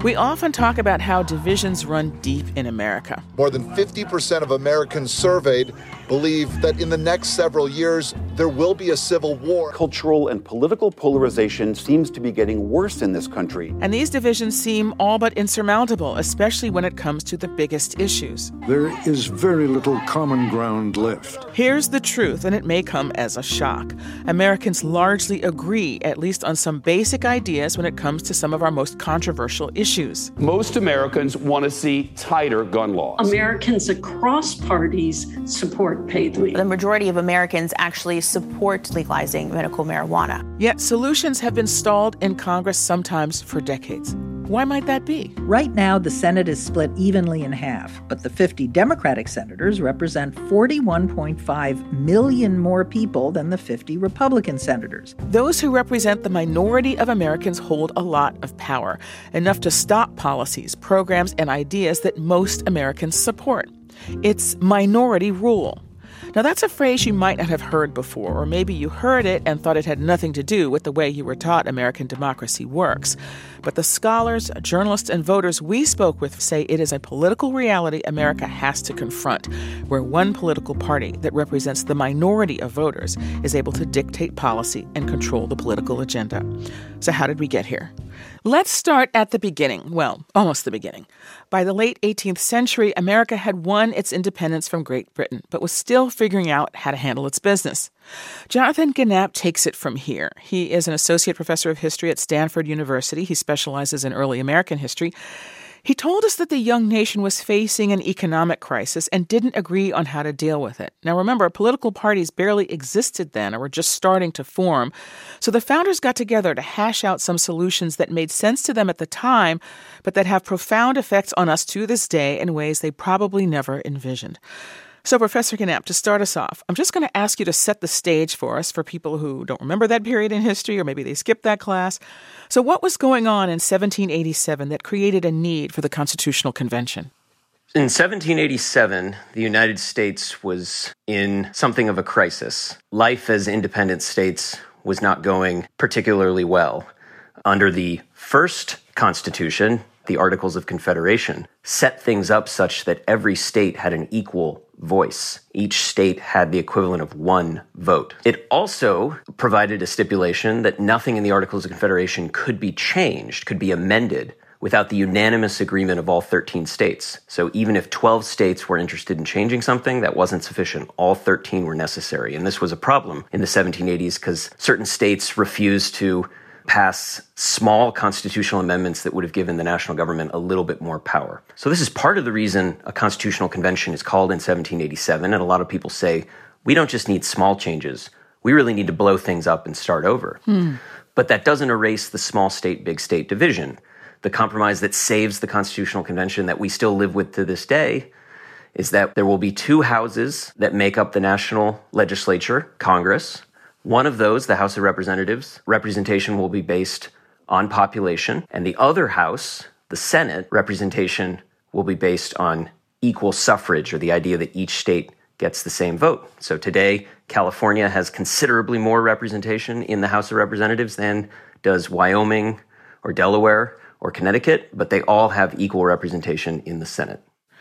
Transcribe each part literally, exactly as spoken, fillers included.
We often talk about how divisions run deep in America. More than fifty percent of Americans surveyed believe that in the next several years, there will be a civil war. Cultural and political polarization seems to be getting worse in this country. And these divisions seem all but insurmountable, especially when it comes to the biggest issues. There is very little common ground left. Here's the truth, and it may come as a shock. Americans largely agree, at least on some basic ideas when it comes to some of our most controversial issues. Most Americans want to see tighter gun laws. Americans across parties support paid leave. The majority of Americans actually support legalizing medical marijuana. Yet solutions have been stalled in Congress sometimes for decades. Why might that be? Right now, the Senate is split evenly in half, but the fifty Democratic senators represent forty-one point five million more people than the fifty Republican senators. Those who represent the minority of Americans hold a lot of power, enough to stop policies, programs, and ideas that most Americans support. It's minority rule. Now, that's a phrase you might not have heard before, or maybe you heard it and thought it had nothing to do with the way you were taught American democracy works. But the scholars, journalists, and voters we spoke with say it is a political reality America has to confront, where one political party that represents the minority of voters is able to dictate policy and control the political agenda. So how did we get here? Let's start at the beginning. Well, almost the beginning. By the late eighteenth century, America had won its independence from Great Britain, but was still figuring out how to handle its business. Jonathan Ganap takes it from here. He is an associate professor of history at Stanford University. He specializes in early American history. He told us that the young nation was facing an economic crisis and didn't agree on how to deal with it. Now, remember, political parties barely existed then or were just starting to form. So the founders got together to hash out some solutions that made sense to them at the time, but that have profound effects on us to this day in ways they probably never envisioned. So, Professor Ganap, to start us off, I'm just going to ask you to set the stage for us for people who don't remember that period in history, or maybe they skipped that class. So what was going on in seventeen eighty-seven that created a need for the Constitutional Convention? In seventeen eighty-seven, the United States was in something of a crisis. Life as independent states was not going particularly well. Under the first Constitution, the Articles of Confederation set things up such that every state had an equal voice. Each state had the equivalent of one vote. It also provided a stipulation that nothing in the Articles of Confederation could be changed, could be amended, without the unanimous agreement of all thirteen states. So even if twelve states were interested in changing something, that wasn't sufficient. All thirteen were necessary. And this was a problem in the seventeen eighties because certain states refused to pass small constitutional amendments that would have given the national government a little bit more power. So this is part of the reason a constitutional convention is called in seventeen eighty-seven. And a lot of people say, we don't just need small changes. We really need to blow things up and start over. Hmm. But that doesn't erase the small state, big state division. The compromise that saves the Constitutional Convention that we still live with to this day is that there will be two houses that make up the national legislature, Congress. One of those, the House of Representatives, representation will be based on population, and the other house, the Senate, representation will be based on equal suffrage, or the idea that each state gets the same vote. So today, California has considerably more representation in the House of Representatives than does Wyoming or Delaware or Connecticut, but they all have equal representation in the Senate.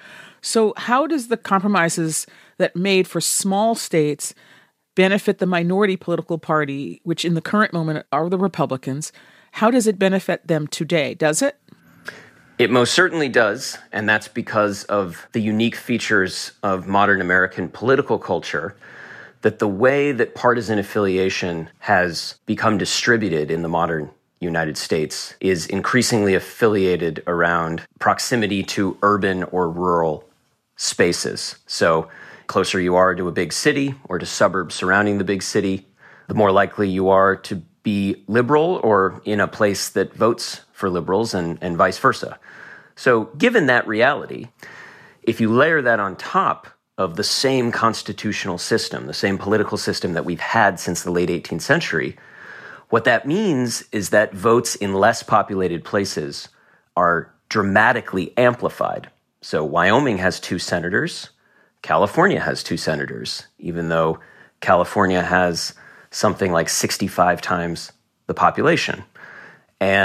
So how does the compromises that made for small states benefit the minority political party, which in the current moment are the Republicans? How does it benefit them today? Does it? It most certainly does, and that's because of the unique features of modern American political culture, that the way that partisan affiliation has become distributed in the modern United States is increasingly affiliated around proximity to urban or rural spaces. So closer you are to a big city or to suburbs surrounding the big city, the more likely you are to be liberal or in a place that votes for liberals, and, and vice versa. So given that reality, if you layer that on top of the same constitutional system, the same political system that we've had since the late eighteenth century, what that means is that votes in less populated places are dramatically amplified. So Wyoming has two senators, California has two senators, even though California has something like sixty-five times the population. And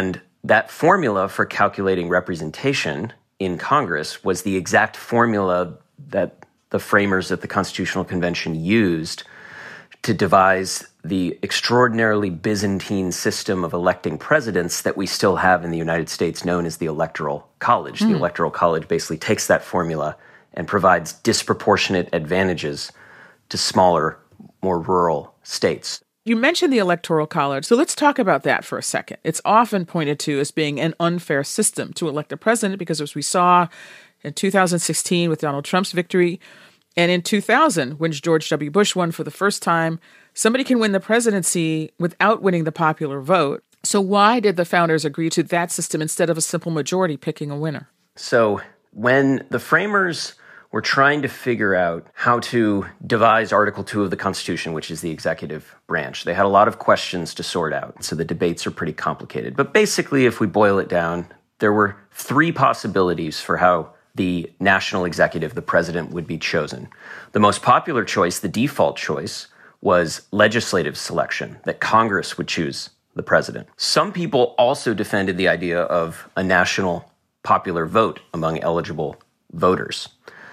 that formula for calculating representation in Congress was the exact formula that the framers at the Constitutional Convention used to devise the extraordinarily Byzantine system of electing presidents that we still have in the United States, known as the Electoral College. Mm. The Electoral College basically takes that formula and provides disproportionate advantages to smaller, more rural states. You mentioned the Electoral College, so let's talk about that for a second. It's often pointed to as being an unfair system to elect a president because, as we saw in two thousand sixteen with Donald Trump's victory, and in two thousand, when George W. Bush won for the first time, somebody can win the presidency without winning the popular vote. So why did the founders agree to that system instead of a simple majority picking a winner? So when the framers were trying to figure out how to devise Article two of the Constitution, which is the executive branch, they had a lot of questions to sort out. So the debates are pretty complicated. But basically, if we boil it down, there were three possibilities for how the national executive, the president, would be chosen. The most popular choice, the default choice, was legislative selection, that Congress would choose the president. Some people also defended the idea of a national popular vote among eligible voters.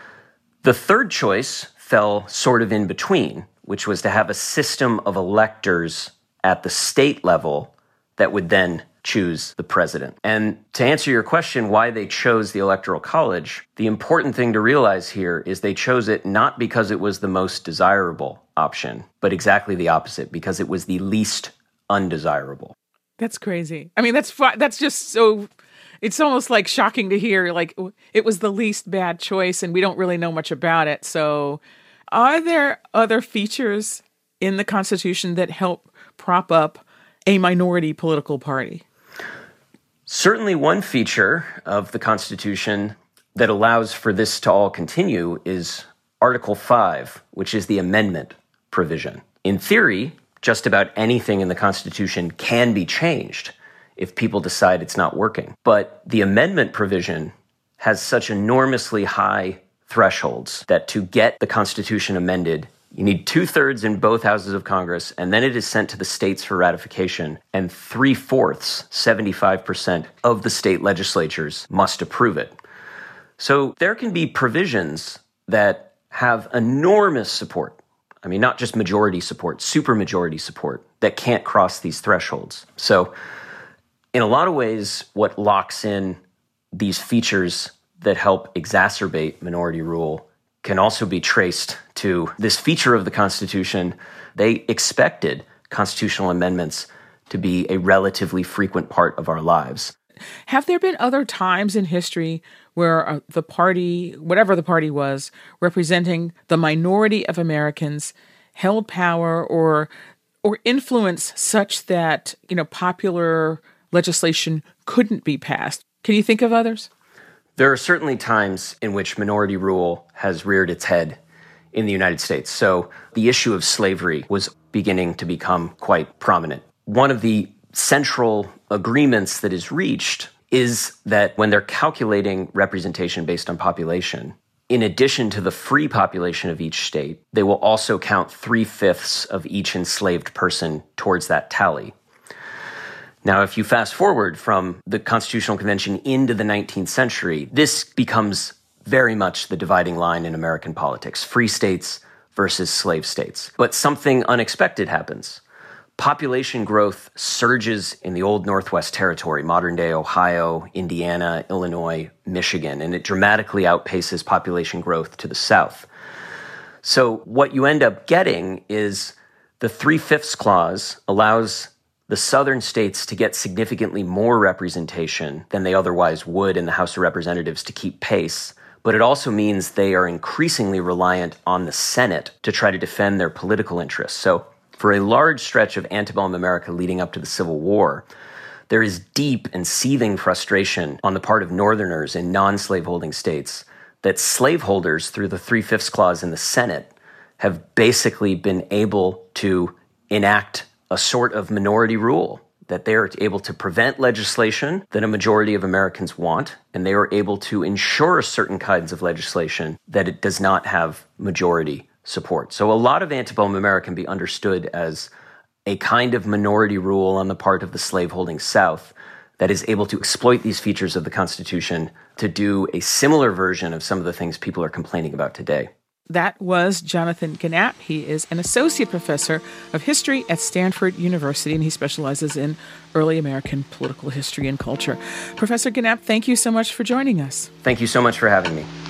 The third choice fell sort of in between, which was to have a system of electors at the state level that would then choose the president. And to answer your question, why they chose the Electoral College, the important thing to realize here is they chose it not because it was the most desirable option, but exactly the opposite, because it was the least undesirable. That's crazy. I mean, that's fu- that's just so, it's almost like shocking to hear, like it was the least bad choice and we don't really know much about it. So are there other features in the Constitution that help prop up a minority political party? Certainly one feature of the Constitution that allows for this to all continue is Article five, which is the amendment provision. In theory, just about anything in the Constitution can be changed if people decide it's not working. But the amendment provision has such enormously high thresholds that to get the Constitution amended, you need two-thirds in both houses of Congress, and then it is sent to the states for ratification, and three-fourths, seventy-five percent of the state legislatures must approve it. So there can be provisions that have enormous support. I mean, not just majority support, supermajority support that can't cross these thresholds. So in a lot of ways, what locks in these features that help exacerbate minority rule can also be traced to this feature of the Constitution. They expected constitutional amendments to be a relatively frequent part of our lives. Have there been other times in history where uh, the party, whatever the party was, representing the minority of Americans, held power or or influence such that, you know, popular legislation couldn't be passed? Can you think of others? There are certainly times in which minority rule has reared its head in the United States. So the issue of slavery was beginning to become quite prominent. One of the central agreements that is reached is that when they're calculating representation based on population, in addition to the free population of each state, they will also count three-fifths of each enslaved person towards that tally. Now, if you fast forward from the Constitutional Convention into the nineteenth century, this becomes very much the dividing line in American politics, free states versus slave states. But something unexpected happens. Population growth surges in the old Northwest Territory, modern-day Ohio, Indiana, Illinois, Michigan, and it dramatically outpaces population growth to the south. So what you end up getting is the three-fifths clause allows the southern states to get significantly more representation than they otherwise would in the House of Representatives to keep pace, but it also means they are increasingly reliant on the Senate to try to defend their political interests. So for a large stretch of antebellum America leading up to the Civil War, there is deep and seething frustration on the part of Northerners in non-slaveholding states that slaveholders, through the three-fifths clause in the Senate, have basically been able to enact a sort of minority rule, that they are able to prevent legislation that a majority of Americans want, and they are able to ensure certain kinds of legislation that it does not have majority support. So a lot of antebellum America can be understood as a kind of minority rule on the part of the slaveholding South that is able to exploit these features of the Constitution to do a similar version of some of the things people are complaining about today. That was Jonathan Gannett. He is an associate professor of history at Stanford University, and he specializes in early American political history and culture. Professor Gannett, thank you so much for joining us. Thank you so much for having me.